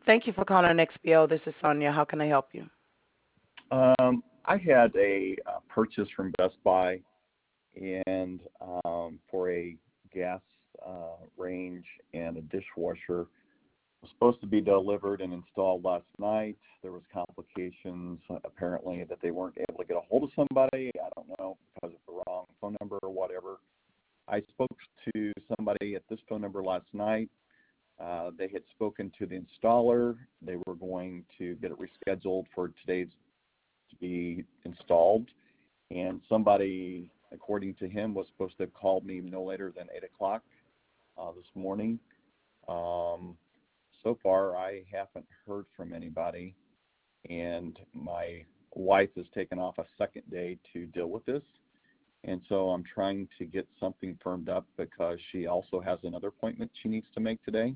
Thank you for calling XPO. This is Sonia. How can I help you? I had a purchase from Best Buy and for a gas range and a dishwasher. Was supposed to be delivered and installed last night. There was complications apparently that they weren't able to get a hold of somebody. I don't know, because of the wrong phone number or whatever. I spoke to somebody at this phone number last night. They had spoken to the installer. They were going to get it rescheduled for today's to be installed. And somebody, according to him, was supposed to have called me no later than 8 o'clock this morning. So far, I haven't heard from anybody, and my wife has taken off a second day to deal with this, and so I'm trying to get something firmed up because she also has another appointment she needs to make today.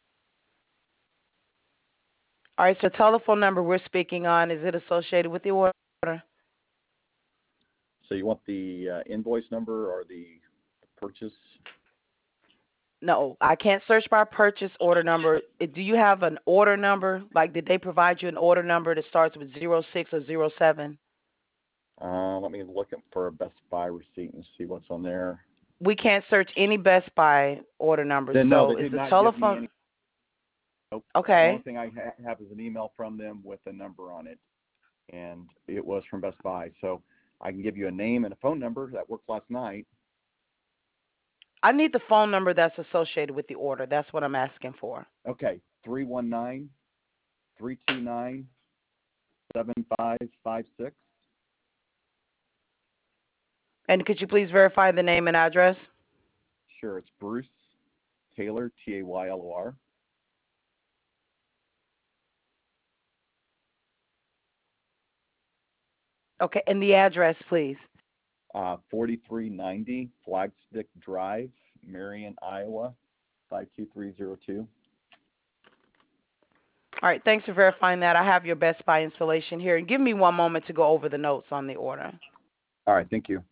All right, so telephone number we're speaking on, is it associated with the order? So you want the invoice number or the purchase? No, I can't search by purchase order number. Do you have an order number? Like, did they provide you an order number that starts with 06 or 07? Let me look for a Best Buy receipt and see what's on there. We can't search any Best Buy order numbers. No, so they did the not telephone. give me any. Nope. Okay. The only thing I have is an email from them with a number on it, and it was from Best Buy. So I can give you a name and a phone number that worked last night. I need the phone number that's associated with the order. That's what I'm asking for. Okay, 319-329-7556. And could you please verify the name and address? Sure, it's Bruce Taylor, Taylor. Okay, and the address, please. 4390 Flagstick Drive, Marion, Iowa, 52302. All right, thanks for verifying that. I have your Best Buy installation here. And give me one moment to go over the notes on the order. All right, thank you.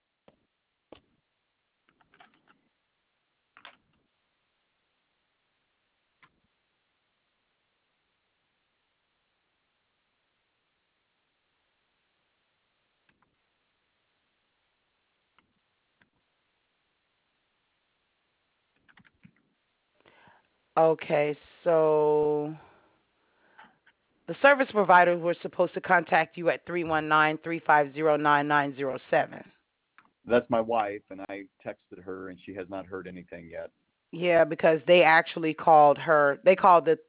Okay, so the service provider was supposed to contact you at 319-350-9907. That's my wife, and I texted her, and she has not heard anything yet. Yeah, because they actually called her. They called the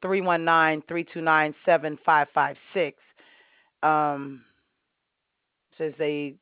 319-329-7556. Says the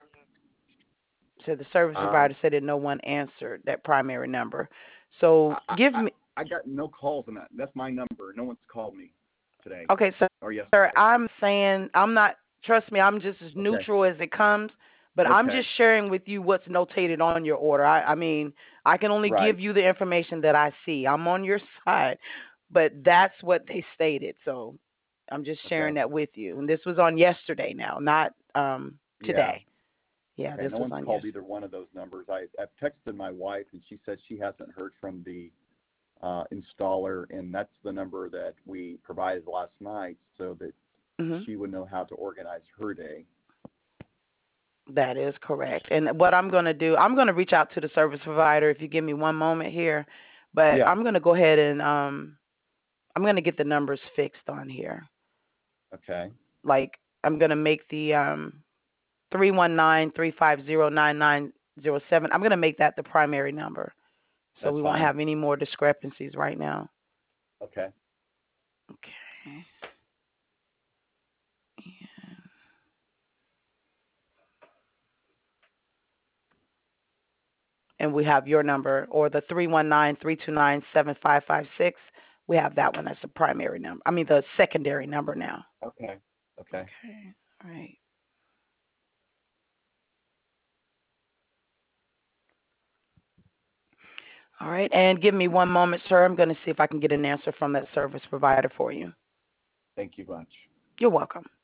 service provider said that no one answered that primary number. So I got no calls on that. That's my number. No one's called me today. Okay, so sir, I'm saying I'm not. Trust me, I'm just as neutral as it comes. But I'm just sharing with you what's notated on your order. I mean, I can only give you the information that I see. I'm on your side, but that's what they stated. So I'm just sharing that with you. And this was on yesterday now, not today. Yeah, this no was one's on called yesterday. either one of those numbers. I've texted my wife, and she said she hasn't heard from the installer, and that's the number that we provided last night so that she would know how to organize her day. That is correct. And what I'm going to do, I'm going to reach out to the service provider if you give me one moment here. But I'm going to go ahead and I'm going to get the numbers fixed on here. Okay. Like I'm going to make the 319-350-9907. I'm going to make that the primary number. So we won't have any more discrepancies right now. Okay. Okay. And we have your number, or the 319-329-7556. We have that one as the primary number. I mean, the secondary number now. Okay. Okay. All right. All right. And give me one moment, sir. I'm going to see if I can get an answer from that service provider for you. Thank you much. You're welcome.